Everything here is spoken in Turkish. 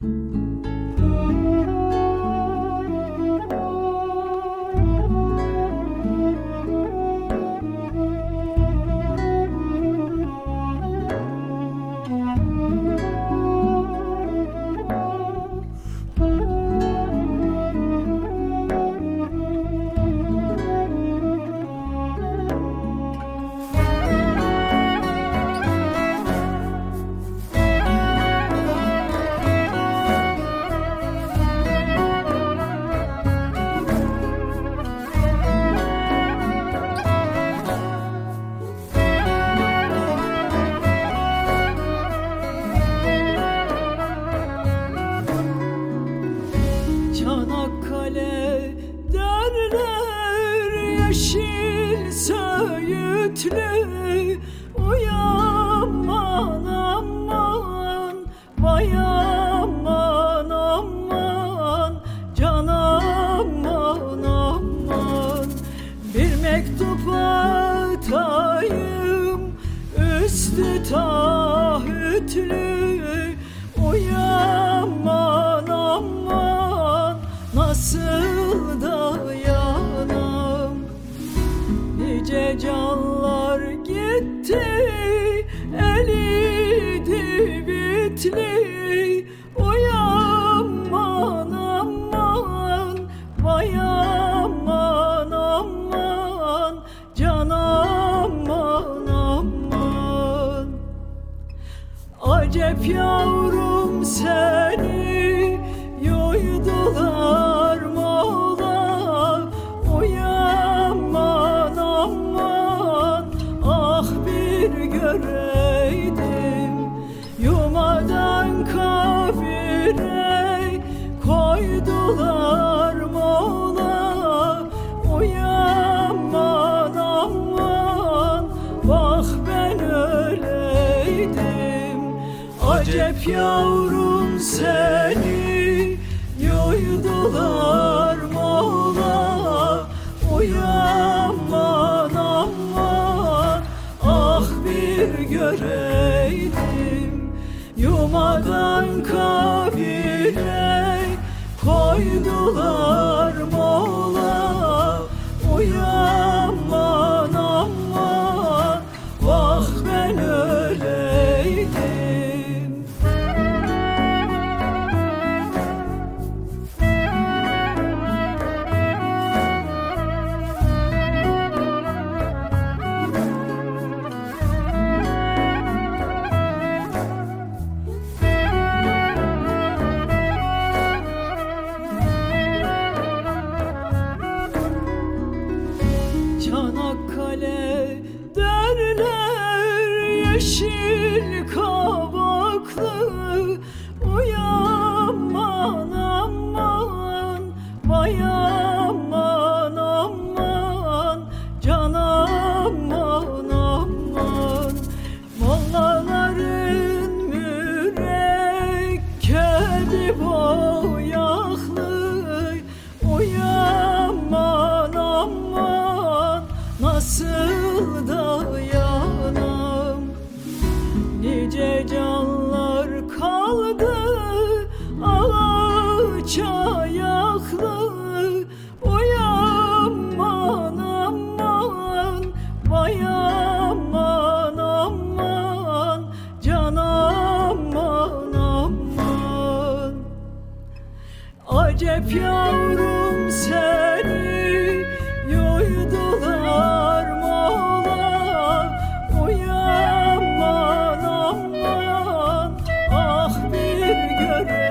Çanakkale derler yeşil söğütlü, oy aman aman, vay aman aman, can aman aman. Bir mektup atayım üstü taahhütlü, oy aman aman, nasıl dayanam? Nice canlar gitti elidi bitli, oy aman aman, vay aman aman, can aman aman. Acep yavrum seni yoydular mola, oy aman aman, ah bir göreydim. Yumadan kabire koydular mola, oy aman aman, vah ben öleydim. Acep yavrum seni yoydular mola, oy aman aman, ah bir göreydim. Yumadan kabire koydular mola, oy aman aman, vah ben öleydim. Çanakkale derler yeşil kabaklı, oy aman aman, vay aman aman, can aman aman. Mollaların mürekkebi boyaklı, oy aman aman, nasıl dayanam? Nice canlar kaldı ağaç ayaklı, oy aman aman, vay aman aman, can aman aman. Acep yavrum seni yoydular mola, oy aman aman, ah bir göre